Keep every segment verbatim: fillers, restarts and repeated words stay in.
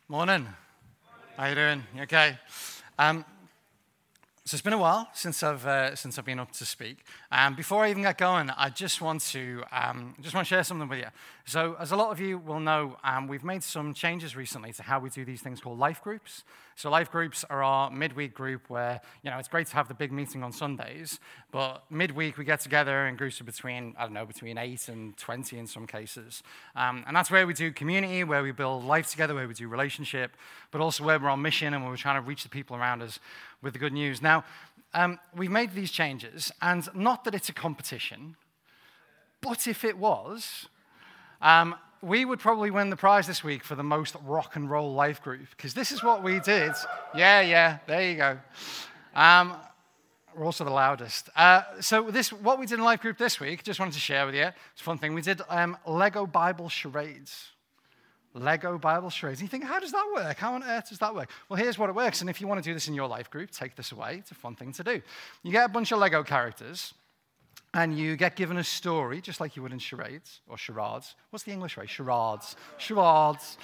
Morning. How you doing? You okay? Um, so it's been a while since I've uh, since I've been up to speak. Um, before I even get going, I just want to um, just want to share something with you. So, as a lot of you will know, um, we've made some changes recently to how we do these things called life groups. So, life groups are our midweek group where you know it's great to have the big meeting on Sundays, but midweek we get together in groups of between I don't know between eight and twenty in some cases, um, and that's where we do community, where we build life together, where we do relationship, but also where we're on mission and where we're trying to reach the people around us with the good news. Now, um, we've made these changes, and not that it's a competition, but if it was, um, we would probably win the prize this week for the most rock and roll life group, because this is what we did. Yeah, yeah, there you go. Um, we're also the loudest. Uh, so this, what we did in life group this week, just wanted to share with you. It's a fun thing. We did um, Lego Bible charades. Lego Bible charades. And you think, how does that work? How on earth does that work? Well, here's what it works. And if you want to do this in your life group, take this away. It's a fun thing to do. You get a bunch of Lego characters, and you get given a story, just like you would in charades or charades. What's the English way? Charades. Charades.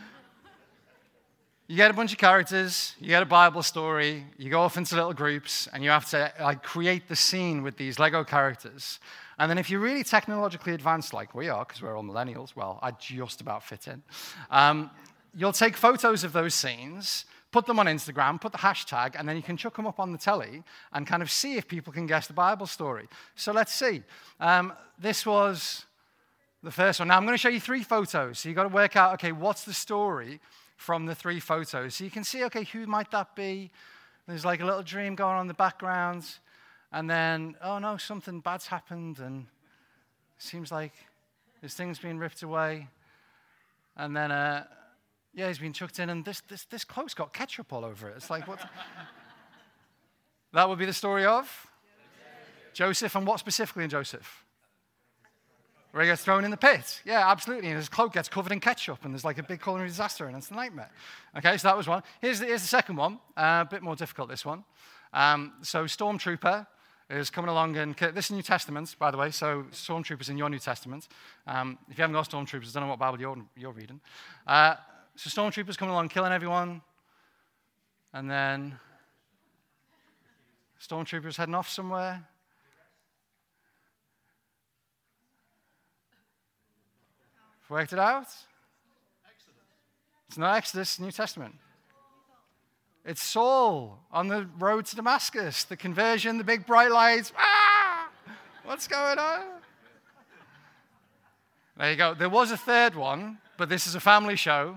You get a bunch of characters, you get a Bible story, you go off into little groups, and you have to like create the scene with these Lego characters. And then if you're really technologically advanced like we are, because we're all millennials, well, I just about fit in, um, you'll take photos of those scenes, put them on Instagram, put the hashtag, and then you can chuck them up on the telly and kind of see if people can guess the Bible story. So let's see. Um, this was the first one. Now I'm going to show you three photos. So you've got to work out, okay, what's the story from the three photos? So you can see, okay, who might that be? There's like a little dream going on in the background. And then, oh no, something bad's happened, and it seems like his thing's being ripped away. And then, uh, yeah, he's been chucked in, and this this this cloak's got ketchup all over it. It's like, what? That would be the story of Joseph, and what specifically in Joseph? Where he gets thrown in the pit. Yeah, absolutely. And his cloak gets covered in ketchup, and there's like a big culinary disaster, and it's a nightmare. Okay, so that was one. Here's the, here's the second one. Uh, a bit more difficult, this one. Um, so Stormtrooper is coming along, and this is New Testament, by the way, so Stormtroopers in your New Testament. Um, if you haven't got Stormtroopers, I don't know what Bible you're, you're reading. Uh, so Stormtroopers coming along, killing everyone, and then Stormtroopers heading off somewhere. Worked it out? Exodus. It's not Exodus, New Testament. It's Saul on the road to Damascus, the conversion, the big bright lights. Ah! What's going on? There you go. There was a third one, but this is a family show.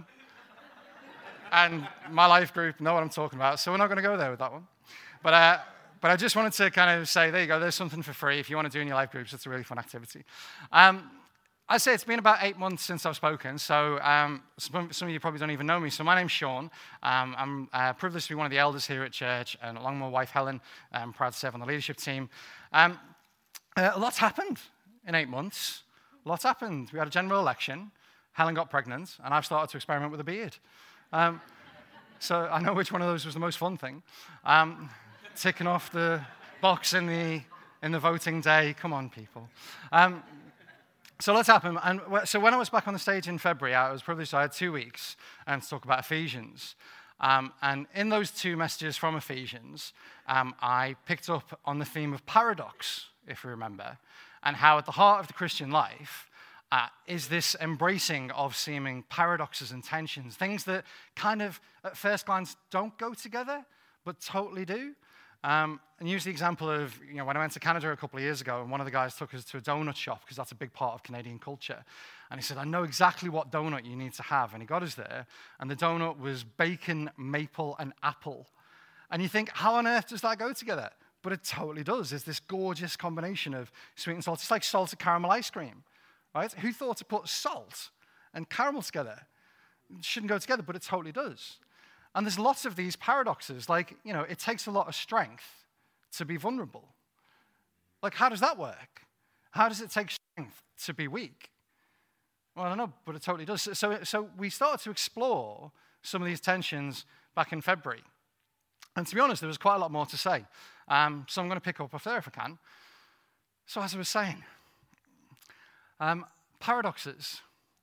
And my life group know what I'm talking about, so we're not going to go there with that one. But, uh, but I just wanted to kind of say, there you go, there's something for free. If you want to do in your life groups, it's a really fun activity. Um, I say it's been about eight months since I've spoken, so um, some, some of you probably don't even know me. So my name's Sean. Um, I'm uh, privileged to be one of the elders here at church, and along with my wife Helen, I'm proud to serve on the leadership team. Um, uh, a lot's happened in eight months. A lot's happened. We had a general election. Helen got pregnant, and I've started to experiment with a beard. Um, so I know which one of those was the most fun thing. Um, ticking off the box in the in the voting day. Come on, people. Um, So let's happen. And so when I was back on the stage in February, I was privileged. I had two weeks and to talk about Ephesians. Um, and in those two messages from Ephesians, um, I picked up on the theme of paradox, if you remember, and how at the heart of the Christian life uh, is this embracing of seeming paradoxes and tensions, things that kind of at first glance don't go together, but totally do. Um, and use the example of, you know, when I went to Canada a couple of years ago, and one of the guys took us to a donut shop, because that's a big part of Canadian culture. And he said, I know exactly what donut you need to have. And he got us there, and the donut was bacon, maple, and apple. And you think, how on earth does that go together? But it totally does. There's this gorgeous combination of sweet and salt. It's like salted caramel ice cream, right? Who thought to put salt and caramel together? It shouldn't go together, but it totally does. And there's lots of these paradoxes, like, you know, it takes a lot of strength to be vulnerable. Like, how does that work? How does it take strength to be weak? Well, I don't know, but it totally does. So, so we started to explore some of these tensions back in February. And to be honest, there was quite a lot more to say. Um, so I'm going to pick up off there if I can. So as I was saying, um, paradoxes.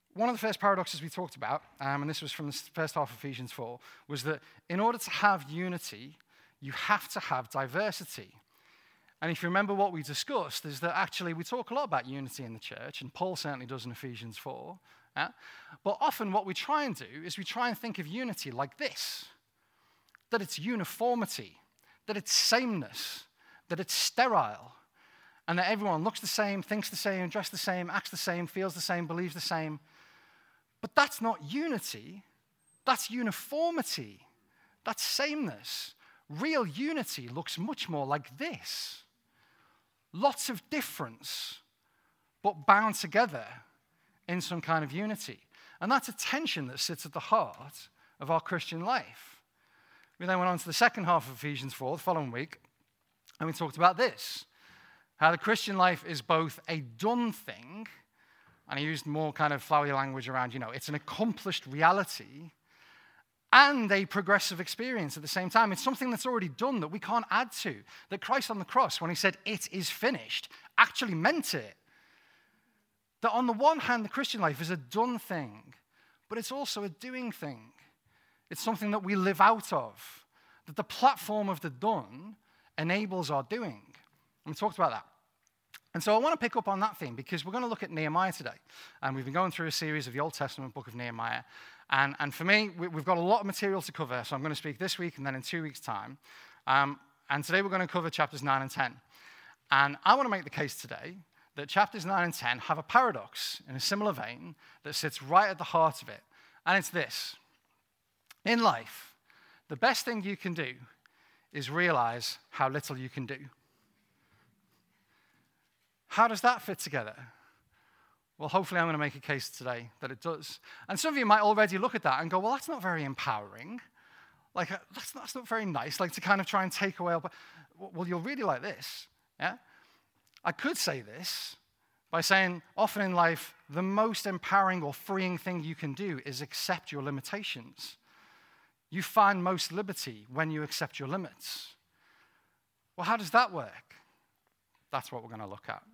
one of the first paradoxes we talked about, um, and this was from the first half of Ephesians four, was that in order to have unity, you have to have diversity. And if you remember what we discussed, is that actually we talk a lot about unity in the church, and Paul certainly does in Ephesians four. Yeah? But often what we try and do is we try and think of unity like this, that it's uniformity, that it's sameness, that it's sterile, and that everyone looks the same, thinks the same, dressed the same, acts the same, feels the same, believes the same. But that's not unity, that's uniformity, that's sameness. Real unity looks much more like this. Lots of difference, but bound together in some kind of unity. And that's a tension that sits at the heart of our Christian life. We then went on to the second half of Ephesians four, the following week, and we talked about this, how the Christian life is both a done thing, and I used more kind of flowery language around, you know, it's an accomplished reality, and a progressive experience at the same time. It's something that's already done that we can't add to. That Christ on the cross, when he said, "It is finished," actually meant it. That on the one hand, the Christian life is a done thing, but it's also a doing thing. It's something that we live out of. That the platform of the done enables our doing. And we talked about that. And so I want to pick up on that theme because we're going to look at Nehemiah today. And we've been going through a series of the Old Testament book of Nehemiah. And, and for me, we, we've got a lot of material to cover, so I'm going to speak this week and then in two weeks' time. Um, and today we're going to cover chapters nine and ten. And I want to make the case today that chapters nine and ten have a paradox in a similar vein that sits right at the heart of it. And it's this. In life, the best thing you can do is realize how little you can do. How does that fit together? Well, hopefully I'm going to make a case today that it does. And some of you might already look at that and go, well, that's not very empowering. Like, that's not, that's not very nice, like to kind of try and take away. Well, you'll really like this. Yeah? I could say this by saying, often in life, the most empowering or freeing thing you can do is accept your limitations. You find most liberty when you accept your limits. Well, how does that work? That's what we're going to look at.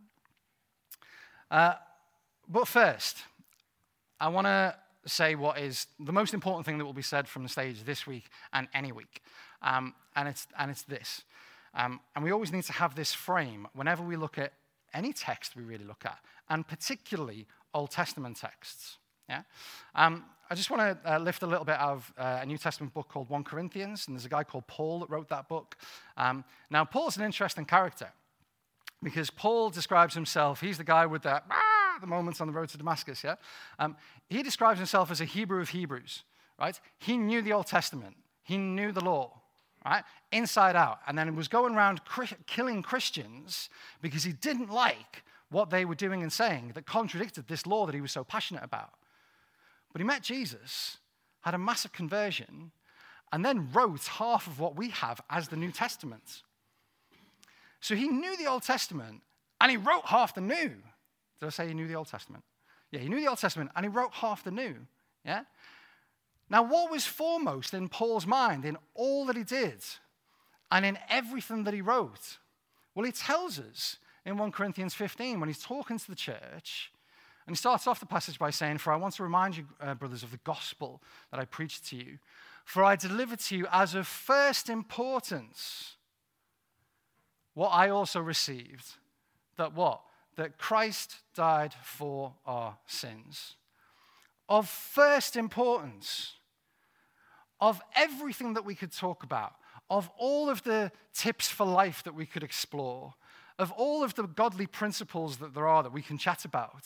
Uh, but first, I want to say what is the most important thing that will be said from the stage this week and any week. Um, and it's and it's this. Um, and we always need to have this frame whenever we look at any text we really look at, and particularly Old Testament texts. Yeah. Um, I just want to uh, lift a little bit out of uh, a New Testament book called First Corinthians, and there's a guy called Paul that wrote that book. Um, now, Paul's an interesting character because Paul describes himself, he's the guy with the, ah, the moments on the road to Damascus, yeah? Um, he describes himself as a Hebrew of Hebrews, right? He knew the Old Testament. He knew the law, right? Inside out. And then he was going around killing Christians because he didn't like what they were doing and saying that contradicted this law that he was so passionate about. But he met Jesus, had a massive conversion, and then wrote half of what we have as the New Testament. So he knew the Old Testament, and he wrote half the New. Did I say he knew the Old Testament? Yeah, he knew the Old Testament, and he wrote half the New. Yeah? Now, what was foremost in Paul's mind in all that he did and in everything that he wrote? Well, he tells us in First Corinthians fifteen when he's talking to the church, and he starts off the passage by saying, "For I want to remind you, uh, brothers, of the gospel that I preached to you. For I delivered to you as of first importance what I also received, that what? That Christ died for our sins." Of first importance, of everything that we could talk about, of all of the tips for life that we could explore, of all of the godly principles that there are that we can chat about,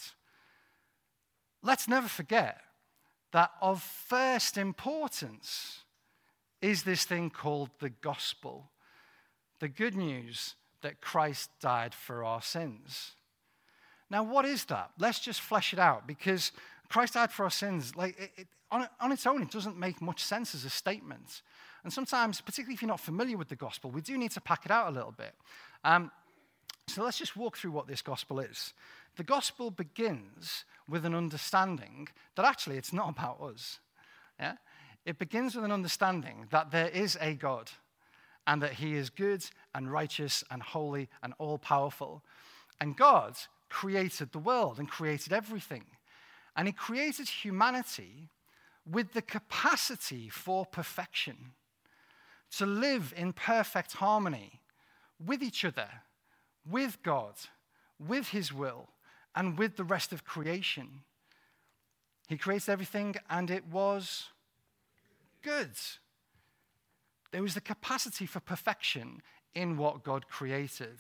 let's never forget that of first importance is this thing called the gospel, the good news that Christ died for our sins. Now, what is that? Let's just flesh it out, because Christ died for our sins. Like it, it, on, on its own, it doesn't make much sense as a statement. And sometimes, particularly if you're not familiar with the gospel, we do need to pack it out a little bit. Um, so let's just walk through what this gospel is. The gospel begins with an understanding that actually it's not about us. Yeah? It begins with an understanding that there is a God and that he is good and righteous and holy and all-powerful. And God created the world and created everything. And he created humanity with the capacity for perfection, to live in perfect harmony with each other, with God, with his will, and with the rest of creation. He created everything, and it was good. There was the capacity for perfection in what God created.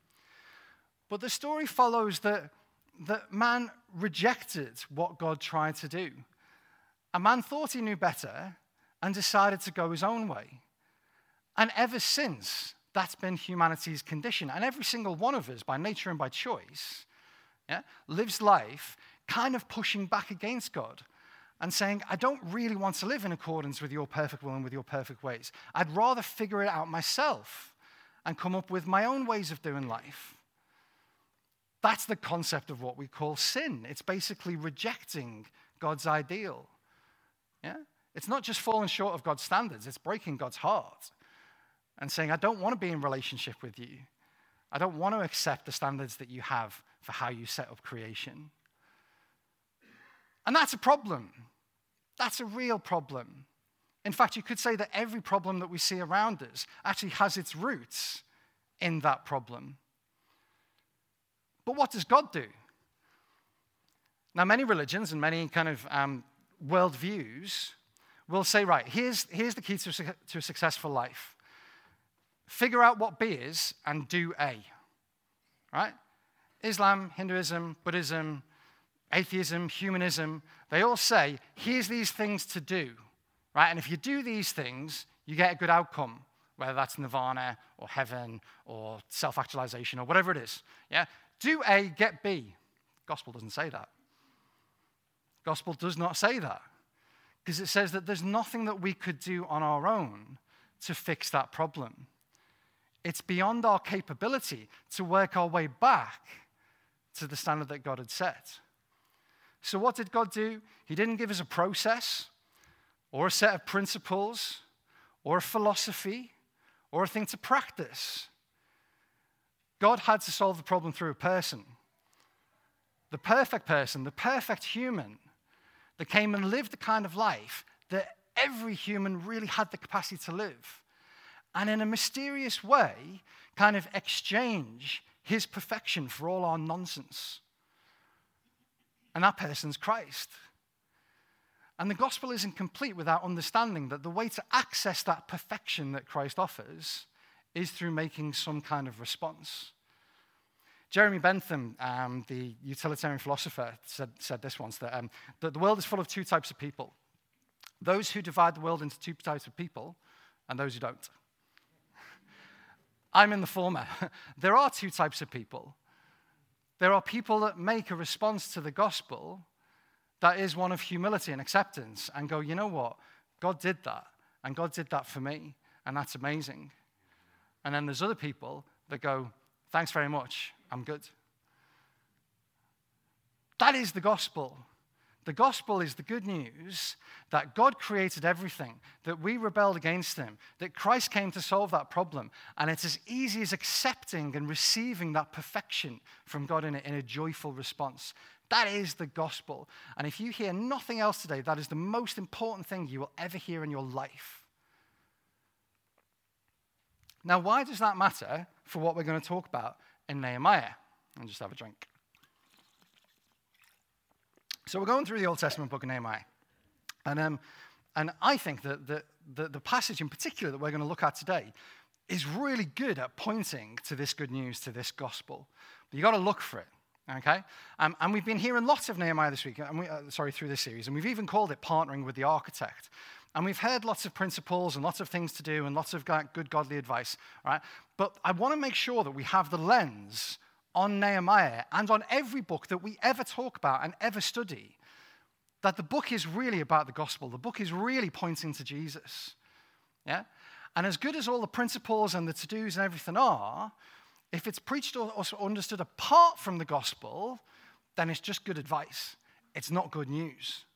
But the story follows that, that man rejected what God tried to do. A man thought he knew better and decided to go his own way. And ever since, that's been humanity's condition. And every single one of us, by nature and by choice, yeah, lives life kind of pushing back against God and saying, I don't really want to live in accordance with your perfect will and with your perfect ways. I'd rather figure it out myself and come up with my own ways of doing life. That's the concept of what we call sin. It's basically rejecting God's ideal. Yeah? It's not just falling short of God's standards, it's breaking God's heart and saying, I don't want to be in relationship with you. I don't want to accept the standards that you have for how you set up creation. And that's a problem. That's a real problem. In fact, you could say that every problem that we see around us actually has its roots in that problem. But what does God do? Now, many religions and many kind of um, worldviews will say, right, here's, here's the key to a, to a successful life. Figure out what B is and do A. Right? Islam, Hinduism, Buddhism, atheism, humanism, they all say, here's these things to do. Right? And if you do these things, you get a good outcome, whether that's nirvana or heaven or self-actualization or whatever it is. Yeah? Do A, get B. Gospel doesn't say that. Gospel does not say that. Because it says that there's nothing that we could do on our own to fix that problem. It's beyond our capability to work our way back to the standard that God had set. So what did God do? He didn't give us a process or a set of principles or a philosophy or a thing to practice. God had to solve the problem through a person. The perfect person, the perfect human that came and lived the kind of life that every human really had the capacity to live. And in a mysterious way, kind of exchange his perfection for all our nonsense. And that person's Christ. And the gospel isn't complete without understanding that the way to access that perfection that Christ offers is through making some kind of response. Jeremy Bentham, um, the utilitarian philosopher, said, said this once, that, um, that the world is full of two types of people. Those who divide the world into two types of people, and those who don't. I'm in the former. There are two types of people. There are people that make a response to the gospel that is one of humility and acceptance and go, you know what? God did that, and God did that for me, and that's amazing. And then there's other people that go, thanks very much, I'm good. That is the gospel. The gospel is the good news that God created everything, that we rebelled against him, that Christ came to solve that problem, and it's as easy as accepting and receiving that perfection from God in a, in a joyful response. That is the gospel. And if you hear nothing else today, that is the most important thing you will ever hear in your life. Now, why does that matter for what we're going to talk about in Nehemiah? I'll just have a drink. So we're going through the Old Testament book of Nehemiah. And, um, and I think that the, the, the passage in particular that we're going to look at today is really good at pointing to this good news, to this gospel. But you've got to look for it, okay? Um, and we've been hearing lots of Nehemiah this week, and we, uh, sorry, through this series, and we've even called it Partnering with the Architect. And we've heard lots of principles and lots of things to do and lots of good godly advice, all right? But I want to make sure that we have the lens on Nehemiah and on every book that we ever talk about and ever study, that the book is really about the gospel. The book is really pointing to Jesus, yeah? And as good as all the principles and the to-dos and everything are, if it's preached or understood apart from the gospel, then it's just good advice. It's not good news.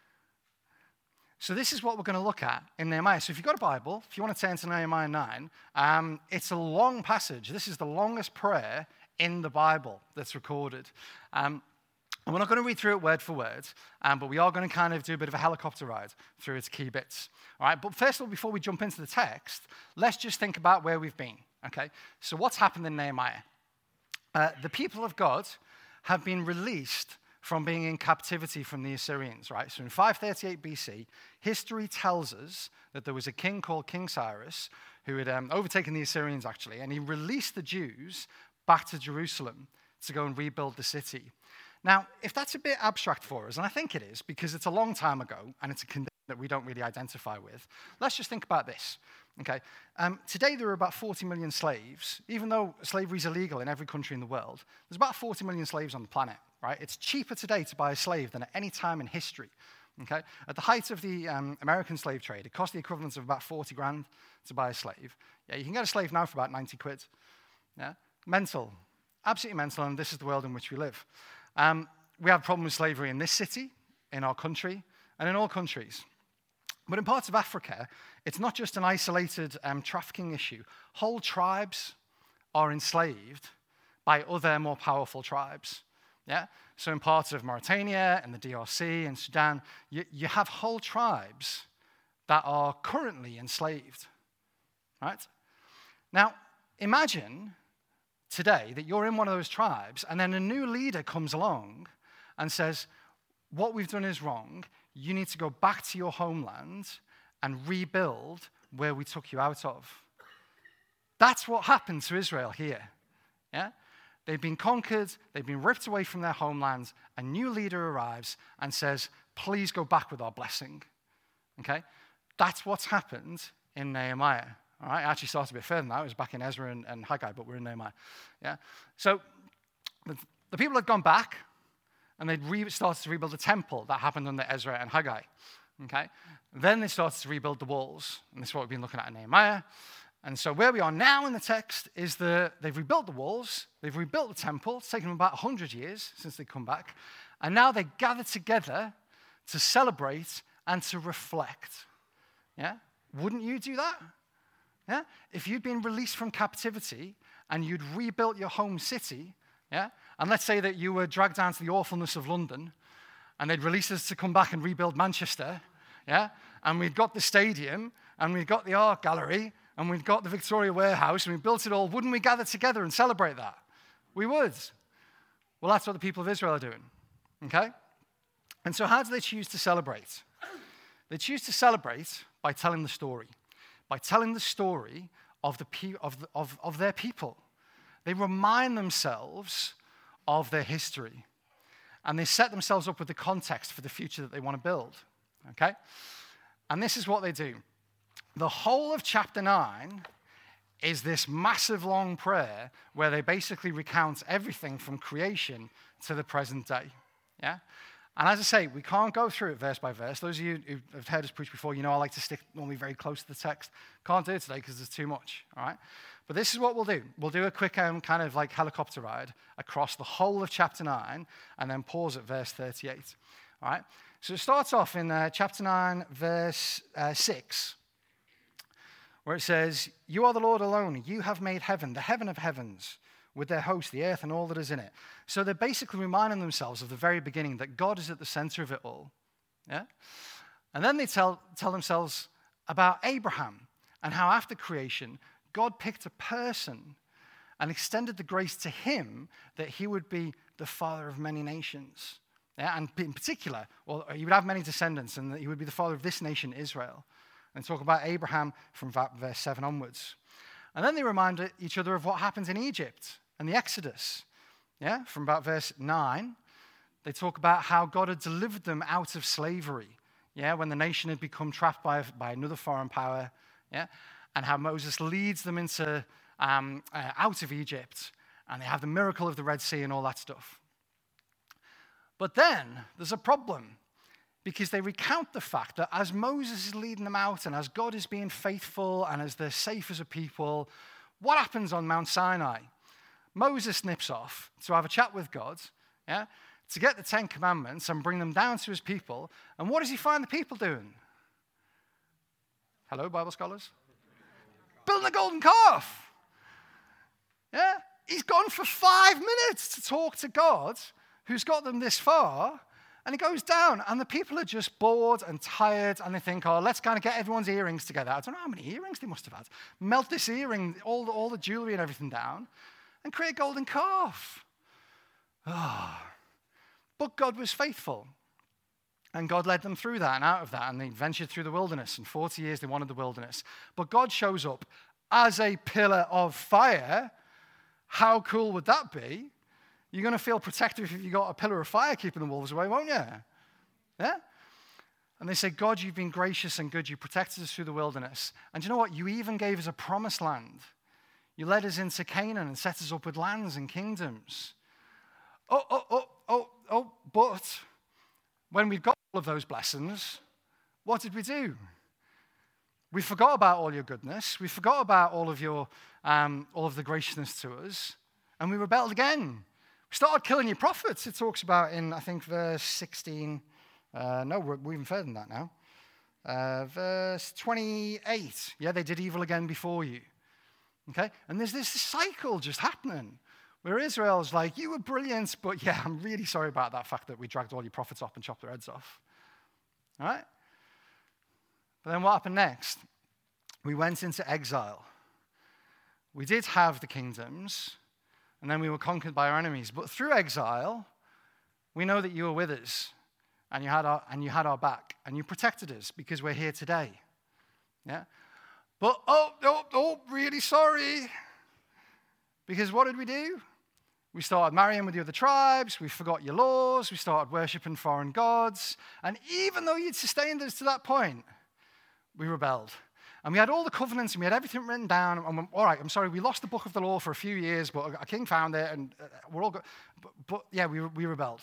So this is what we're going to look at in Nehemiah. So if you've got a Bible, if you want to turn to Nehemiah nine, um, it's a long passage. This is the longest prayer in the Bible that's recorded. Um, And we're not going to read through it word for word, um, but we are going to kind of do a bit of a helicopter ride through its key bits. All right, but first of all, before we jump into the text, let's just think about where we've been, okay? So what's happened in Nehemiah? Uh, the people of God have been released from being in captivity from the Assyrians, right? So in five thirty-eight B C, history tells us that there was a king called King Cyrus who had um, overtaken the Assyrians, actually, and he released the Jews back to Jerusalem to go and rebuild the city. Now, if that's a bit abstract for us, and I think it is, because it's a long time ago, and it's a condition that we don't really identify with, let's just think about this, okay? Um, today, there are about forty million slaves. Even though slavery is illegal in every country in the world, there's about forty million slaves on the planet, right? It's cheaper today to buy a slave than at any time in history, okay? At the height of the um, American slave trade, it cost the equivalent of about forty grand to buy a slave. Yeah, you can get a slave now for about ninety quid, yeah? Mental, absolutely mental, and this is the world in which we live. Um, we have a problem with slavery in this city, in our country, and in all countries. But in parts of Africa, it's not just an isolated um, trafficking issue. Whole tribes are enslaved by other more powerful tribes. Yeah? So in parts of Mauritania and the D R C and Sudan, you, you have whole tribes that are currently enslaved. Right? Now, imagine today that you're in one of those tribes, and then a new leader comes along and says, what we've done is wrong. You need to go back to your homeland and rebuild where we took you out of. That's what happened to Israel here. Yeah? They've been conquered, they've been ripped away from their homeland, a new leader arrives and says, please go back with our blessing. Okay? That's what's happened in Nehemiah. All right, I actually started a bit further than that. It was back in Ezra and, and Haggai, but we're in Nehemiah. Yeah. So the, the people had gone back, and they'd re- started to rebuild the temple. That happened under Ezra and Haggai. Okay. Then they started to rebuild the walls, and this is what we've been looking at in Nehemiah. And so where we are now in the text is that they've rebuilt the walls, they've rebuilt the temple. It's taken them about one hundred years since they come back, and now they gather together to celebrate and to reflect. Yeah. Wouldn't you do that? Yeah? If you'd been released from captivity and you'd rebuilt your home city, yeah? And let's say that you were dragged down to the awfulness of London and they'd release us to come back and rebuild Manchester, yeah? And we'd got the stadium and we'd got the art gallery and we'd got the Victoria Warehouse and we built it all, wouldn't we gather together and celebrate that? We would. Well, that's what the people of Israel are doing, okay? And so how do they choose to celebrate? They choose to celebrate by telling the story. By telling the story of, the pe- of, the, of, of their people. They remind themselves of their history. And they set themselves up with the context for the future that they want to build. Okay? And this is what they do. The whole of chapter nine is this massive long prayer where they basically recount everything from creation to the present day. Yeah? And as I say, we can't go through it verse by verse. Those of you who have heard us preach before, you know I like to stick normally very close to the text. Can't do it today because there's too much, all right? But this is what we'll do. We'll do a quick um, kind of like helicopter ride across the whole of chapter nine and then pause at verse thirty-eight, all right? So it starts off in uh, chapter nine, verse uh, six, where it says, you are the Lord alone. You have made heaven, the heaven of heavens, with their host, the earth, and all that is in it. So they're basically reminding themselves of the very beginning that God is at the center of it all. Yeah? And then they tell, tell themselves about Abraham and how after creation, God picked a person and extended the grace to him that he would be the father of many nations. Yeah? And in particular, well, he would have many descendants and that he would be the father of this nation, Israel. And talk about Abraham from verse seven onwards. And then they remind each other of what happens in Egypt and the Exodus. Yeah, from about verse nine, they talk about how God had delivered them out of slavery. Yeah, when the nation had become trapped by, by another foreign power. Yeah, and how Moses leads them into um, uh, out of Egypt, and they have the miracle of the Red Sea and all that stuff. But then there's a problem. Because they recount the fact that as Moses is leading them out and as God is being faithful and as they're safe as a people, what happens on Mount Sinai? Moses snips off to have a chat with God, yeah, to get the Ten Commandments and bring them down to his people. And what does he find the people doing? Hello, Bible scholars? Building a golden calf. Yeah? He's gone for five minutes to talk to God, who's got them this far, and it goes down, and the people are just bored and tired, and they think, oh, let's kind of get everyone's earrings together. I don't know how many earrings they must have had. Melt this earring, all the, all the jewelry and everything down, and create a golden calf. Oh. But God was faithful, and God led them through that and out of that, and they ventured through the wilderness, and forty years they wanted the wilderness. But God shows up as a pillar of fire. How cool would that be? You're going to feel protective if you've got a pillar of fire keeping the wolves away, won't you? Yeah? And they say, God, you've been gracious and good. You protected us through the wilderness. And you know what? You even gave us a promised land. You led us into Canaan and set us up with lands and kingdoms. Oh, oh, oh, oh, oh, but when we've got all of those blessings, what did we do? We forgot about all your goodness. We forgot about all of your, um, all of the graciousness to us, and we rebelled again. We started killing your prophets. It talks about in, I think, verse sixteen. Uh, no, we're, we're even further than that now. Uh, verse twenty-eight. Yeah, they did evil again before you. Okay? And there's this cycle just happening where Israel's like, you were brilliant, but yeah, I'm really sorry about that fact that we dragged all your prophets up and chopped their heads off. All right? But then what happened next? We went into exile. We did have the kingdoms, and then we were conquered by our enemies. But through exile, we know that you were with us, and you had our, and you had our back, and you protected us because we're here today. Yeah? But, oh, oh, oh, really sorry. Because what did we do? We started marrying with the other tribes. We forgot your laws. We started worshiping foreign gods. And even though you'd sustained us to that point, we rebelled. And we had all the covenants, and we had everything written down. And we, all right, I'm sorry, we lost the book of the law for a few years, but a king found it, and we're all good. But, but yeah, we, we rebelled.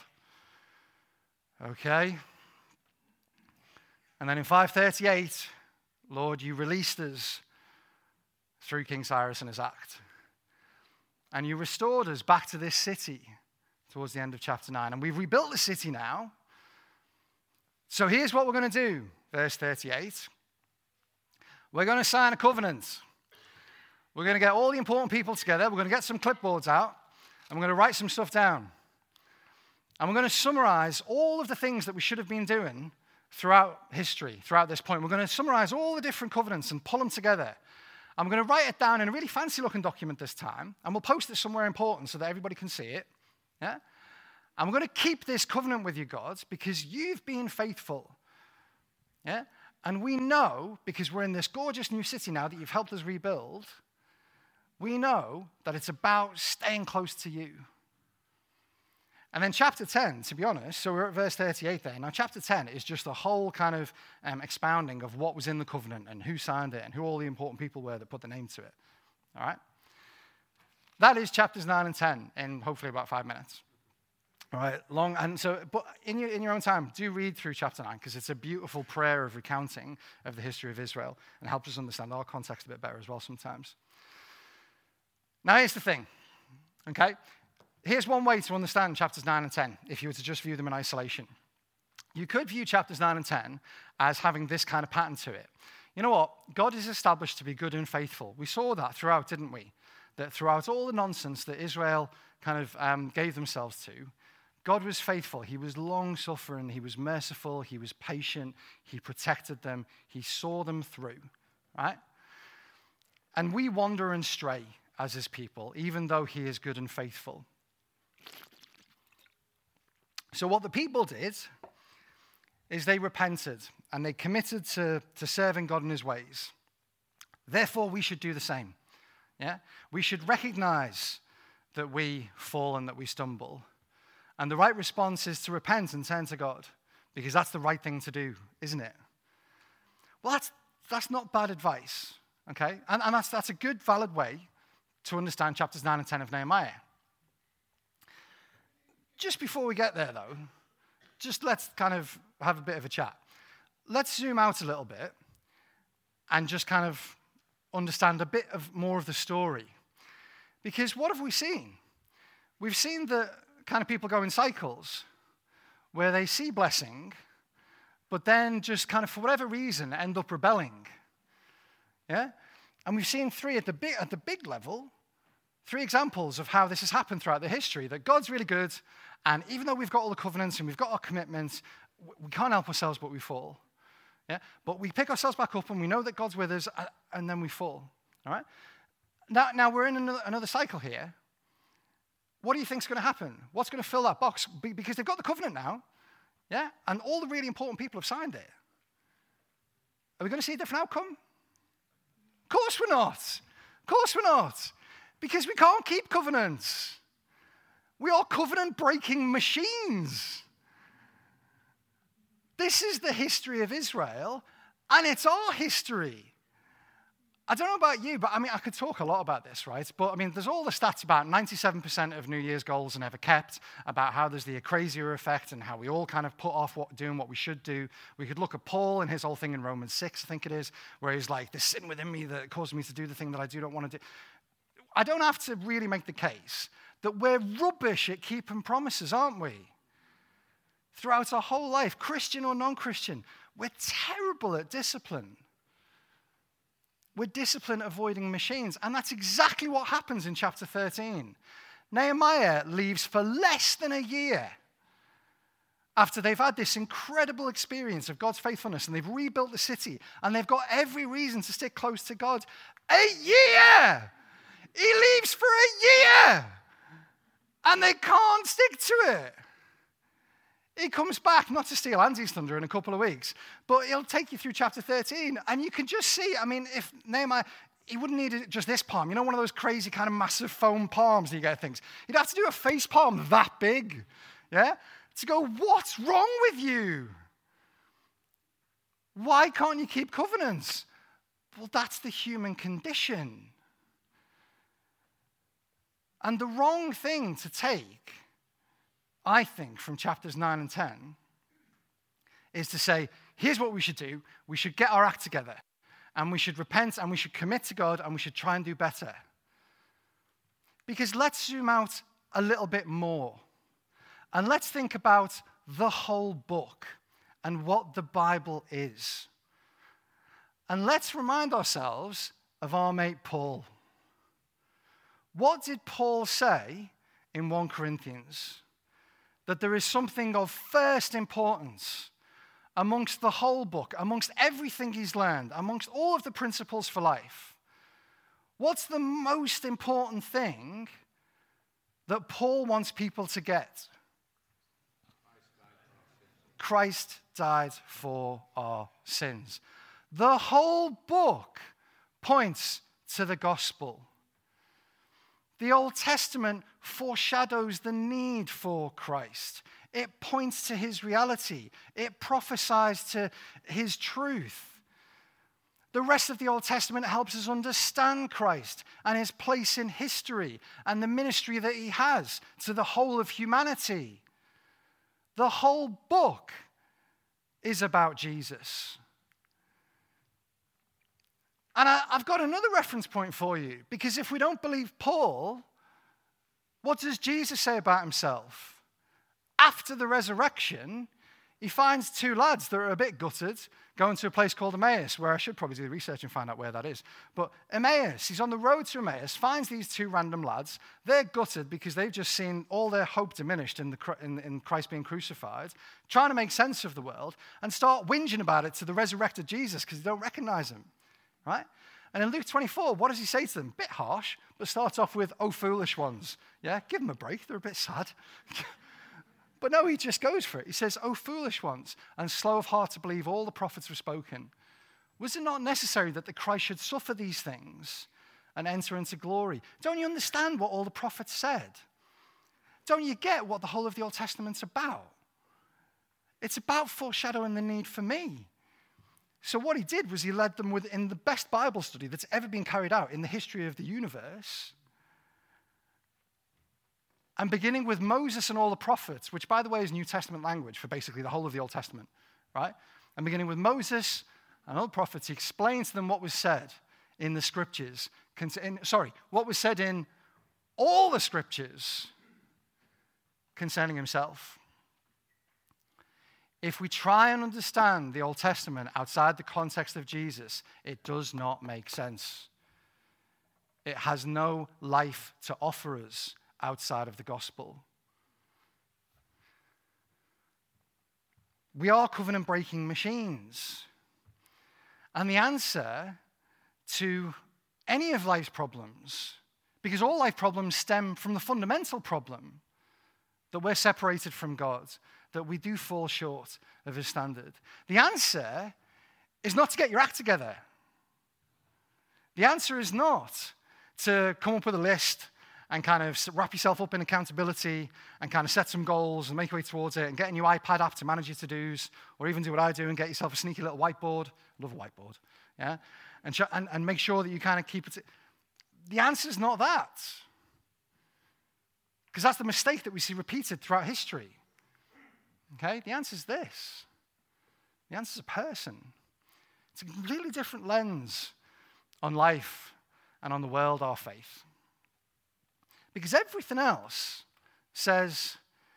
Okay. And then in five thirty-eight, Lord, you released us through King Cyrus and his act. And you restored us back to this city towards the end of chapter nine. And we've rebuilt the city now. So here's what we're going to do, verse thirty-eight. We're going to sign a covenant. We're going to get all the important people together. We're going to get some clipboards out, and we're going to write some stuff down. And we're going to summarize all of the things that we should have been doing throughout history, throughout this point. We're going to summarize all the different covenants and pull them together. And we're going to write it down in a really fancy-looking document this time, and we'll post it somewhere important so that everybody can see it. Yeah? And we're going to keep this covenant with you, God, because you've been faithful. Yeah? And we know, because we're in this gorgeous new city now that you've helped us rebuild, we know that it's about staying close to you. And then chapter ten, to be honest, so we're at verse thirty-eight there. Now chapter ten is just a whole kind of um, expounding of what was in the covenant and who signed it and who all the important people were that put the name to it. All right? That is chapters nine and ten in hopefully about five minutes. All right, long, and so, but in your, in your own time, do read through chapter nine, because it's a beautiful prayer of recounting of the history of Israel and helps us understand our context a bit better as well sometimes. Now, here's the thing, okay? Here's one way to understand chapters nine and ten, if you were to just view them in isolation. You could view chapters nine and ten as having this kind of pattern to it. You know what? God is established to be good and faithful. We saw that throughout, didn't we? That throughout all the nonsense that Israel kind of um, gave themselves to, God was faithful. He was long-suffering. He was merciful. He was patient. He protected them. He saw them through, right? And we wander and stray as his people, even though he is good and faithful. So what the people did is they repented, and they committed to, to serving God in his ways. Therefore, we should do the same. Yeah? We should recognize that we fall and that we stumble. And the right response is to repent and turn to God, because that's the right thing to do, isn't it? Well, that's, that's not bad advice, okay? And, and that's, that's a good, valid way to understand chapters nine and ten of Nehemiah. Just before we get there, though, just let's kind of have a bit of a chat. Let's zoom out a little bit and just kind of understand a bit of more of the story. Because what have we seen? We've seen that kind of people go in cycles where they see blessing, but then just kind of for whatever reason end up rebelling. Yeah? And we've seen three at the big, at the big level, Three examples of how this has happened throughout the history, that God's really good, and even though we've got all the covenants and we've got our commitments, we can't help ourselves but we fall. Yeah? But we pick ourselves back up and we know that God's with us, and then we fall. All right? Now, now we're in another, another cycle here. What do you think is going to happen? What's going to fill that box? Because they've got the covenant now, yeah, and all the really important people have signed it. Are we going to see a different outcome? Of course we're not. Of course we're not. Because we can't keep covenants. We are covenant-breaking machines. This is the history of Israel, and it's our history. I don't know about you, but I mean, I could talk a lot about this, right? But I mean, there's all the stats about ninety-seven percent of New Year's goals are never kept, about how there's the crazier effect and how we all kind of put off what, doing what we should do. We could look at Paul and his whole thing in Romans six, I think it is, where he's like, there's sin within me that causes me to do the thing that I do not want to do. I don't have to really make the case that we're rubbish at keeping promises, aren't we? Throughout our whole life, Christian or non-Christian, we're terrible at discipline. We're discipline avoiding machines. And that's exactly what happens in chapter thirteen. Nehemiah leaves for less than a year after they've had this incredible experience of God's faithfulness and they've rebuilt the city and they've got every reason to stick close to God. A year! He leaves for a year! And they can't stick to it. He comes back, not to steal Andy's thunder in a couple of weeks, but he'll take you through chapter thirteen, and you can just see, I mean, if Nehemiah, he wouldn't need just this palm. You know, one of those crazy kind of massive foam palms that you get things. He'd have to do a face palm that big, yeah, to go, what's wrong with you? Why can't you keep covenants? Well, that's the human condition. And the wrong thing to take, I think, from chapters nine and ten, is to say, here's what we should do. We should get our act together, and we should repent, and we should commit to God, and we should try and do better. Because let's zoom out a little bit more, and let's think about the whole book and what the Bible is. And let's remind ourselves of our mate Paul. What did Paul say in First Corinthians? That there is something of first importance amongst the whole book, amongst everything he's learned, amongst all of the principles for life. What's the most important thing that Paul wants people to get? Christ died for our sins. The whole book points to the gospel. The Old Testament foreshadows the need for Christ. It points to his reality. It prophesies to his truth. The rest of the Old Testament helps us understand Christ and his place in history and the ministry that he has to the whole of humanity. The whole book is about Jesus. And I, I've got another reference point for you, because if we don't believe Paul, what does Jesus say about himself? After the resurrection, he finds two lads that are a bit gutted going to a place called Emmaus, where I should probably do the research and find out where that is. But Emmaus, he's on the road to Emmaus, finds these two random lads. They're gutted because they've just seen all their hope diminished in, the, in, in Christ being crucified, trying to make sense of the world, and start whinging about it to the resurrected Jesus because they don't recognize him. Right? And in Luke twenty-four, what does he say to them? Bit harsh, but starts off with, oh, foolish ones. Yeah, give them a break. They're a bit sad. But no, he just goes for it. He says, oh, foolish ones, and slow of heart to believe all the prophets were spoken. Was it not necessary that the Christ should suffer these things and enter into glory? Don't you understand what all the prophets said? Don't you get what the whole of the Old Testament's about? It's about foreshadowing the need for me. So what he did was he led them within the best Bible study that's ever been carried out in the history of the universe. And beginning with Moses and all the prophets, which, by the way, is New Testament language for basically the whole of the Old Testament, right? And beginning with Moses and all the prophets, he explained to them what was said in the scriptures. In, sorry, what was said in all the scriptures concerning himself. If we try and understand the Old Testament outside the context of Jesus, it does not make sense. It has no life to offer us outside of the gospel. We are covenant-breaking machines. And the answer to any of life's problems, because all life problems stem from the fundamental problem that we're separated from God, that we do fall short of his standard. The answer is not to get your act together. The answer is not to come up with a list and kind of wrap yourself up in accountability and kind of set some goals and make your way towards it and get a new iPad app to manage your to-dos, or even do what I do and get yourself a sneaky little whiteboard. I love a whiteboard, yeah? And, sh- and, and make sure that you kind of keep it. The answer is not that. Because that's the mistake that we see repeated throughout history. Okay? The answer is this. The answer is a person. It's a completely different lens on life and on the world, our faith. Because everything else says,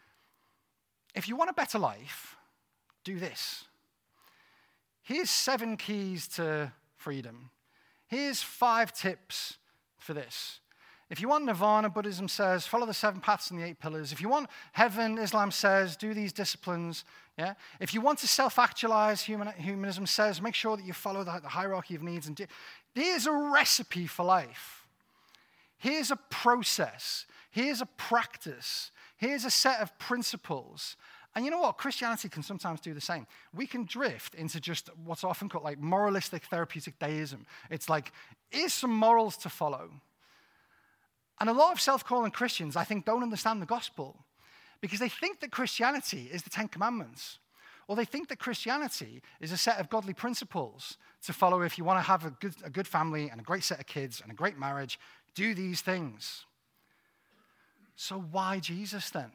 if you want a better life, do this. Here's seven keys to freedom. Here's five tips for this. If you want nirvana, Buddhism says, follow the seven paths and the eight pillars. If you want heaven, Islam says, do these disciplines. Yeah. If you want to self-actualize, human, humanism says, make sure that you follow the, the hierarchy of needs. And do, here's a recipe for life. Here's a process. Here's a practice. Here's a set of principles. And you know what? Christianity can sometimes do the same. We can drift into just what's often called like moralistic therapeutic deism. It's like, here's some morals to follow. And a lot of self-calling Christians, I think, don't understand the gospel because they think that Christianity is the Ten Commandments, or they think that Christianity is a set of godly principles to follow if you want to have a good, a good family and a great set of kids and a great marriage. Do these things. So why Jesus then?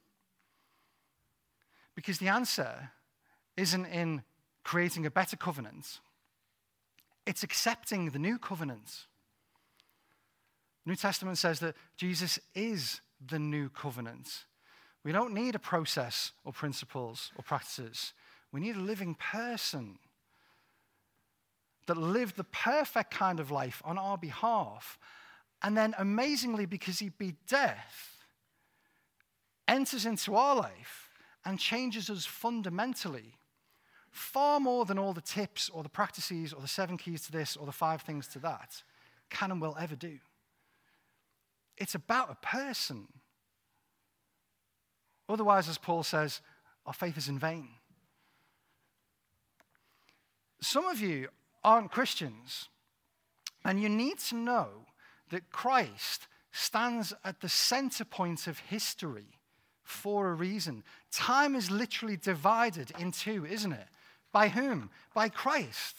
Because the answer isn't in creating a better covenant. It's accepting the new covenant. The New Testament says that Jesus is the new covenant. We don't need a process or principles or practices. We need a living person that lived the perfect kind of life on our behalf. And then amazingly, because he beat death, enters into our life and changes us fundamentally, far more than all the tips or the practices or the seven keys to this or the five things to that can and will ever do. It's about a person. Otherwise, as Paul says, our faith is in vain. Some of you aren't Christians, and you need to know that Christ stands at the center point of history for a reason. Time is literally divided in two, isn't it? By whom? By Christ.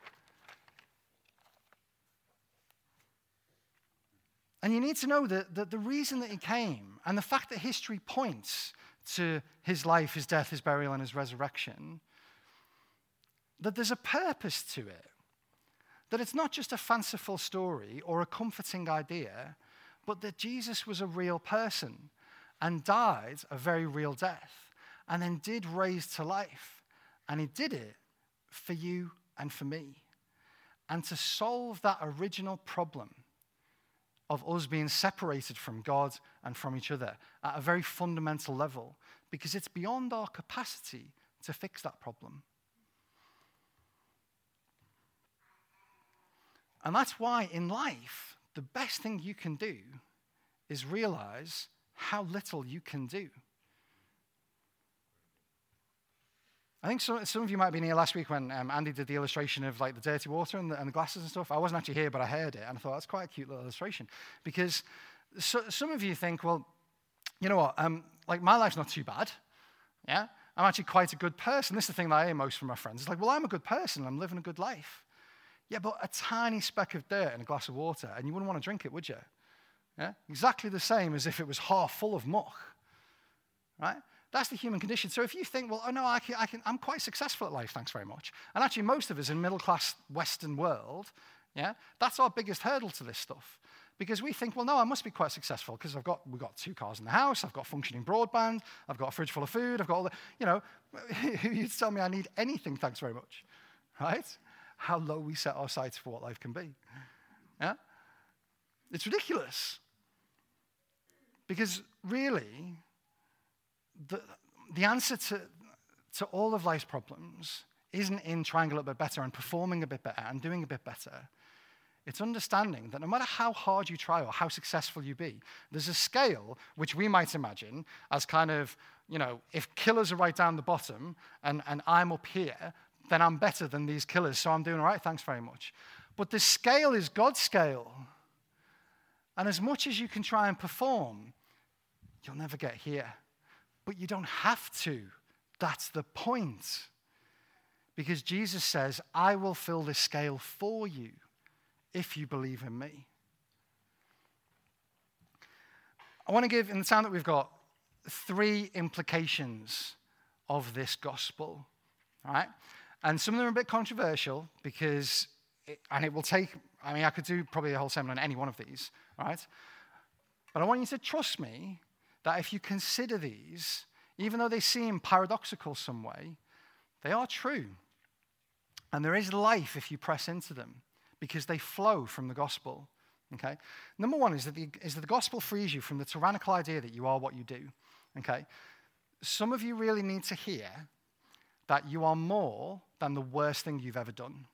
And you need to know that, that the reason that he came and the fact that history points to his life, his death, his burial, and his resurrection, that there's a purpose to it. That it's not just a fanciful story or a comforting idea, but that Jesus was a real person and died a very real death and then did raise to life. And he did it for you and for me. And to solve that original problem of us being separated from God and from each other at a very fundamental level, because it's beyond our capacity to fix that problem. And that's why in life, the best thing you can do is realize how little you can do. I think some, some of you might have been here last week when um, Andy did the illustration of like the dirty water and the, and the glasses and stuff. I wasn't actually here, but I heard it, and I thought that's quite a cute little illustration. Because so, some of you think, well, you know what, um, like my life's not too bad, yeah? I'm actually quite a good person. This is the thing that I hear most from my friends. It's like, well, I'm a good person, I'm living a good life. Yeah, but a tiny speck of dirt in a glass of water, and you wouldn't want to drink it, would you? Yeah? Exactly the same as if it was half full of muck, right? That's the human condition. So if you think, well, oh no, I can, I can, I'm quite successful at life, thanks very much. And actually, most of us in middle-class Western world, yeah, that's our biggest hurdle to this stuff. Because we think, well, no, I must be quite successful because I've got, we've got two cars in the house, I've got functioning broadband, I've got a fridge full of food, I've got all the, you know, you tell me I need anything, thanks very much, right? How low we set our sights for what life can be, yeah? It's ridiculous. Because really, the, the answer to, to all of life's problems isn't in trying a little bit better and performing a bit better and doing a bit better. It's understanding that no matter how hard you try or how successful you be, there's a scale which we might imagine as kind of, you know, if killers are right down the bottom and, and I'm up here, then I'm better than these killers, so I'm doing all right, thanks very much. But the scale is God's scale. And as much as you can try and perform, you'll never get here. But you don't have to. That's the point. Because Jesus says, I will fill this scale for you if you believe in me. I want to give, in the time that we've got, three implications of this gospel, all right? And some of them are a bit controversial because, it, and it will take, I mean, I could do probably a whole sermon on any one of these, all right? But I want you to trust me that if you consider these, even though they seem paradoxical some way, they are true. And there is life if you press into them because they flow from the gospel, okay? Number one is that the, is that the gospel frees you from the tyrannical idea that you are what you do, okay? Some of you really need to hear that you are more than the worst thing you've ever done.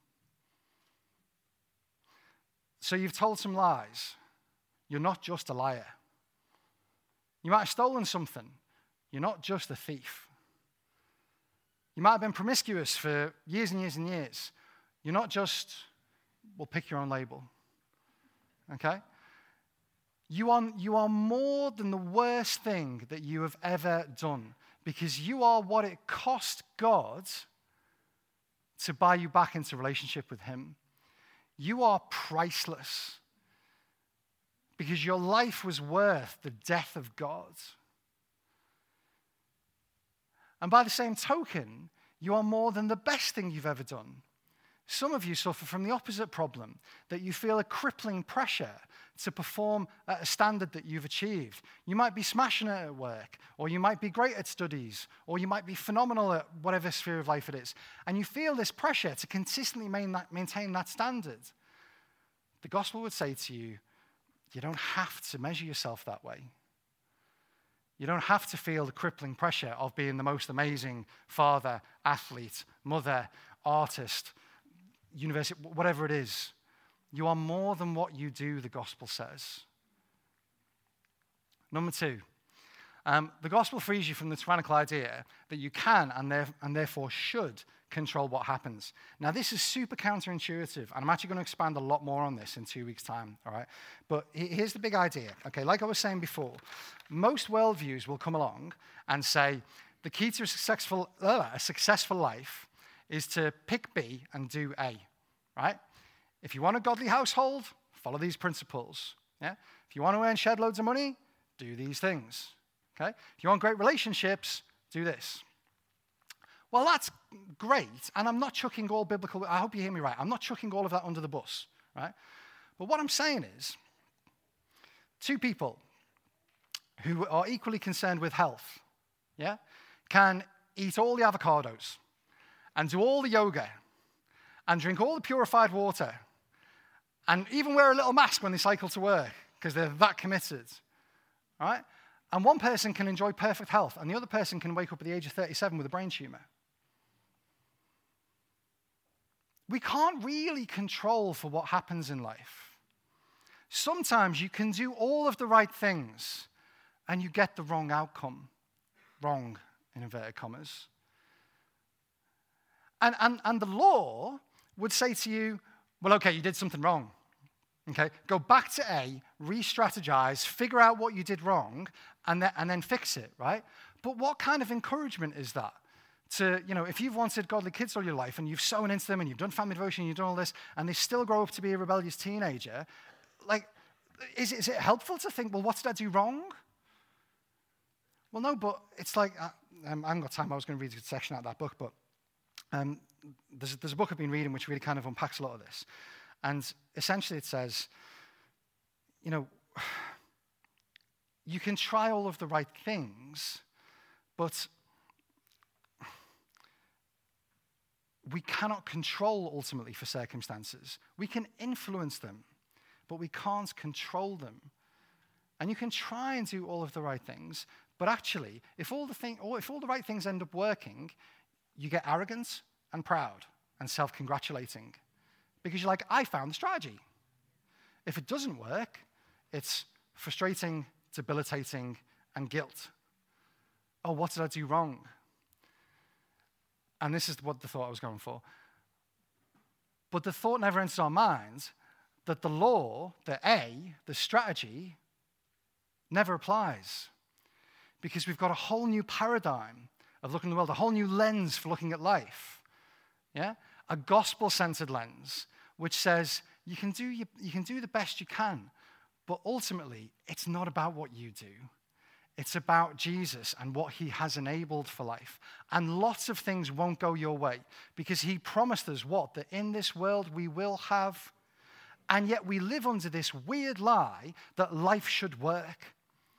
So you've told some lies. You're not just a liar. You might have stolen something. You're not just a thief. You might have been promiscuous for years and years and years. You're not just, well, pick your own label. Okay? You are, you are more than the worst thing that you have ever done because you are what it cost God to buy you back into relationship with him. You are priceless because your life was worth the death of God. And by the same token, you are more than the best thing you've ever done. Some of you suffer from the opposite problem, that you feel a crippling pressure to perform at a standard that you've achieved. You might be smashing it at work, or you might be great at studies, or you might be phenomenal at whatever sphere of life it is. And you feel this pressure to consistently maintain that standard. The gospel would say to you, you don't have to measure yourself that way. You don't have to feel the crippling pressure of being the most amazing father, athlete, mother, artist, university, whatever it is. You are more than what you do, the gospel says. Number two, um, the gospel frees you from the tyrannical idea that you can and, there, and therefore should control what happens. Now, this is super counterintuitive, and I'm actually going to expand a lot more on this in two weeks' time, all right? But here's the big idea, okay? Like I was saying before, most worldviews will come along and say the key to a successful, uh, a successful life is to pick B and do A, right? If you want a godly household, follow these principles, yeah? If you want to earn shed loads of money, do these things, okay? If you want great relationships, do this. Well, that's great, and I'm not chucking all biblical, I hope you hear me right, I'm not chucking all of that under the bus, right? But what I'm saying is, two people who are equally concerned with health, yeah, can eat all the avocados, and do all the yoga, and drink all the purified water, and even wear a little mask when they cycle to work, because they're that committed, right? And one person can enjoy perfect health, and the other person can wake up at the age of thirty-seven with a brain tumor. We can't really control for what happens in life. Sometimes you can do all of the right things, and you get the wrong outcome. Wrong, in inverted commas. And, and, and the law would say to you, well, okay, you did something wrong. Okay, go back to A, re-strategize, figure out what you did wrong, and then, and then fix it, right? But what kind of encouragement is that? To, you know, if you've wanted godly kids all your life and you've sown into them and you've done family devotion and you've done all this, and they still grow up to be a rebellious teenager, like, is, is it helpful to think, well, what did I do wrong? Well, no, but it's like, uh, um, I haven't got time, I was going to read a section out of that book, but um, there's, there's a book I've been reading which really kind of unpacks a lot of this. And essentially it says, you know, you can try all of the right things, but we cannot control ultimately for circumstances. We can influence them, but we can't control them. And you can try and do all of the right things, but actually, if all the thing, or if all the right things end up working, you get arrogant and proud and self-congratulating because you're like, I found the strategy. If it doesn't work, it's frustrating, debilitating, and guilt. Oh, what did I do wrong? And this is what the thought I was going for. But the thought never enters our minds that the law, the A, the strategy, never applies. Because we've got a whole new paradigm of looking at the world, a whole new lens for looking at life. Yeah? A gospel-centered lens, which says you can do you, you can do the best you can, but ultimately, it's not about what you do. It's about Jesus and what he has enabled for life. And lots of things won't go your way because he promised us what? That in this world we will have, and yet we live under this weird lie that life should work.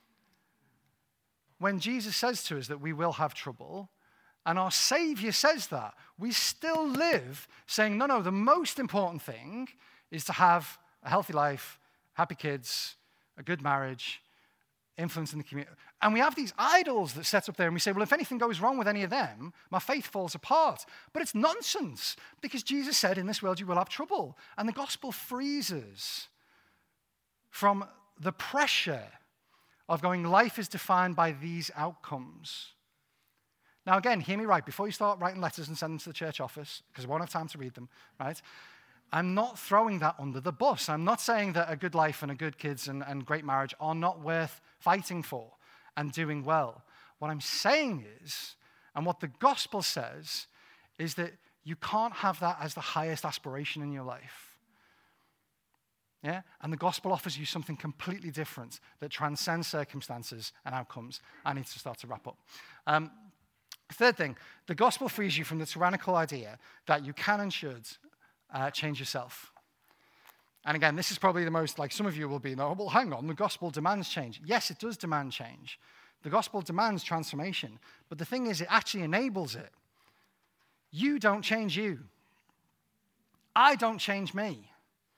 When Jesus says to us that we will have trouble, and our Savior says that, we still live saying, no, no, the most important thing is to have a healthy life, happy kids, a good marriage, influence in the community. And we have these idols that set up there, and we say, well, if anything goes wrong with any of them, my faith falls apart. But it's nonsense, because Jesus said, in this world you will have trouble. And the gospel frees us from the pressure of going, life is defined by these outcomes. Now, again, hear me right. Before you start writing letters and sending them to the church office, because I won't have time to read them, right? I'm not throwing that under the bus. I'm not saying that a good life and a good kids and, and great marriage are not worth fighting for and doing well. What I'm saying is, and what the gospel says, is that you can't have that as the highest aspiration in your life. Yeah? And the gospel offers you something completely different that transcends circumstances and outcomes. I need to start to wrap up. Um, third thing, the gospel frees you from the tyrannical idea that you can and should uh, change yourself. And again, this is probably the most, like some of you will be, no, well, hang on, the gospel demands change. Yes, it does demand change. The gospel demands transformation. But the thing is, it actually enables it. You don't change you. I don't change me.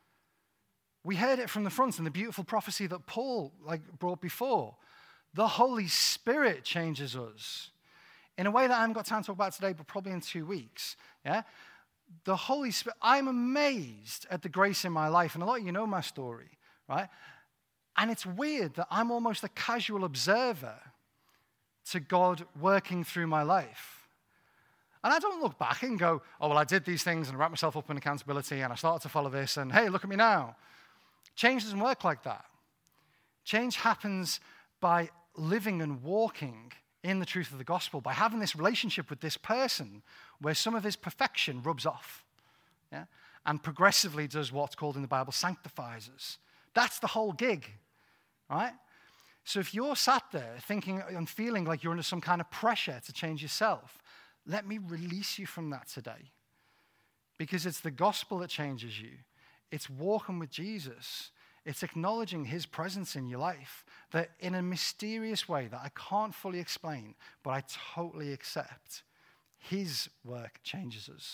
We heard it from the front in the beautiful prophecy that Paul like brought before. The Holy Spirit changes us in a way that I haven't got time to talk about today, but probably in two weeks. Yeah, the Holy Spirit. I'm amazed at the grace in my life, and a lot of you know my story, right? And it's weird that I'm almost a casual observer to God working through my life. And I don't look back and go, oh, well, I did these things and wrapped myself up in accountability and I started to follow this and hey, look at me now. Change doesn't work like that. Change happens by living and walking in the truth of the gospel, by having this relationship with this person where some of his perfection rubs off, yeah, and progressively does what's called in the Bible sanctifies us. That's the whole gig, right? So if you're sat there thinking and feeling like you're under some kind of pressure to change yourself, let me release you from that today. Because it's the gospel that changes you. It's walking with Jesus. It's acknowledging his presence in your life that in a mysterious way that I can't fully explain, but I totally accept. His work changes us.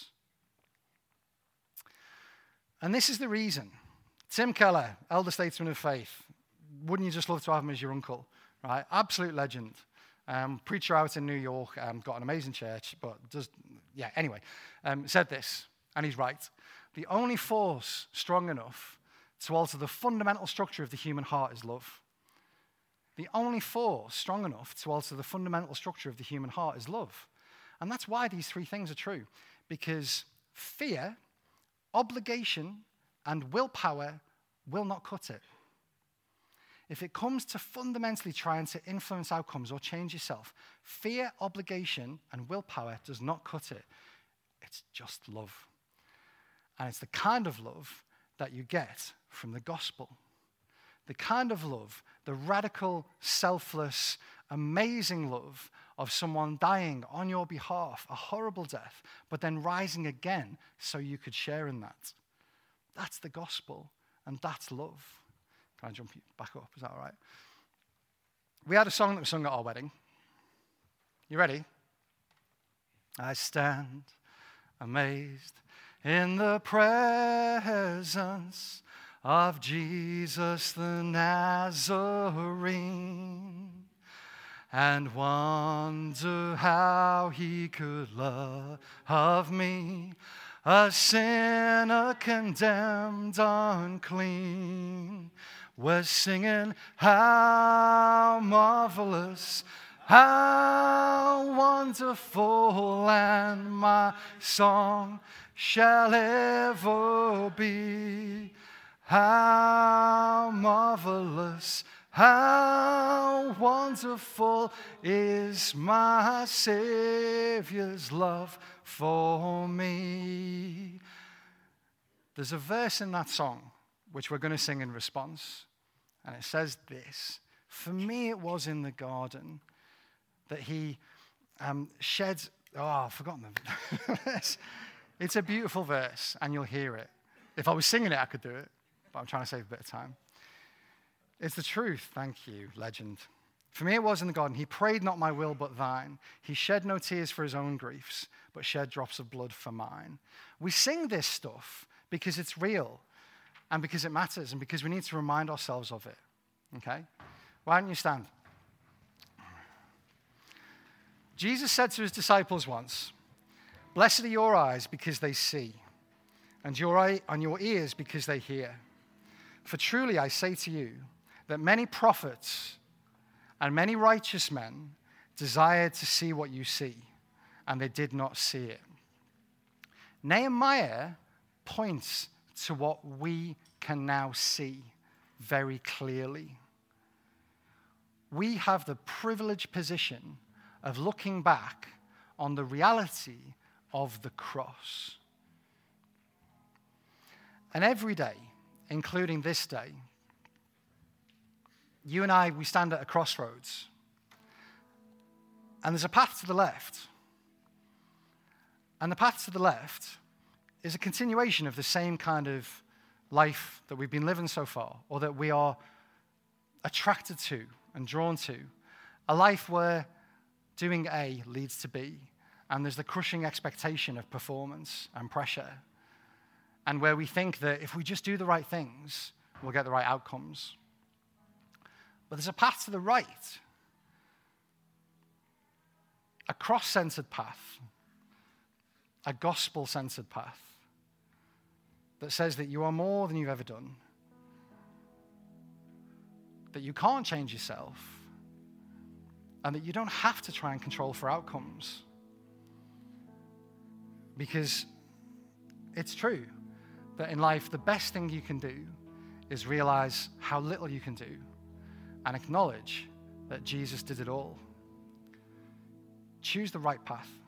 And this is the reason. Tim Keller, elder statesman of faith. Wouldn't you just love to have him as your uncle? Right? Absolute legend. Um, preacher out in New York, um, got an amazing church, but does, yeah, anyway, um, said this, and he's right. The only force strong enough to alter the fundamental structure of the human heart is love. The only force strong enough to alter the fundamental structure of the human heart is love. And that's why these three things are true. Because fear, obligation, and willpower will not cut it. If it comes to fundamentally trying to influence outcomes or change yourself, fear, obligation, and willpower does not cut it. It's just love. And it's the kind of love that you get from the gospel. The kind of love, the radical, selfless, amazing love of someone dying on your behalf, a horrible death, but then rising again so you could share in that. That's the gospel, and that's love. Can I jump back up? Is that all right? We had a song that was sung at our wedding. You ready? I stand amazed in the presence of Jesus the Nazarene, and wonder how he could love me, a sinner condemned unclean. We're singing, how marvelous, how wonderful, and my song shall ever be. How marvelous, how wonderful is my Savior's love for me. There's a verse in that song which we're going to sing in response, and it says this: for me it was in the garden that he um, shed, oh, I've forgotten the verse. It's a beautiful verse, and you'll hear it. If I was singing it, I could do it, but I'm trying to save a bit of time. It's the truth. Thank you, legend. For me it was in the garden. He prayed, not my will, but thine. He shed no tears for his own griefs, but shed drops of blood for mine. We sing this stuff because it's real, and because it matters, and because we need to remind ourselves of it. Okay? Why don't you stand? Jesus said to his disciples once, blessed are your eyes because they see, and your, eye, and your ears because they hear. For truly I say to you, that many prophets and many righteous men desired to see what you see, and they did not see it. Nehemiah points to what we can now see very clearly. We have the privileged position of looking back on the reality of the cross. And every day, including this day, you and I, we stand at a crossroads. And there's a path to the left. And the path to the left is a continuation of the same kind of life that we've been living so far, or that we are attracted to and drawn to. A life where doing A leads to B, and there's the crushing expectation of performance and pressure, and where we think that if we just do the right things, we'll get the right outcomes. But there's a path to the right, a cross-centered path, a gospel-centered path that says that you are more than you've ever done, that you can't change yourself, and that you don't have to try and control for outcomes. Because it's true that in life, the best thing you can do is realize how little you can do and acknowledge that Jesus did it all. Choose the right path.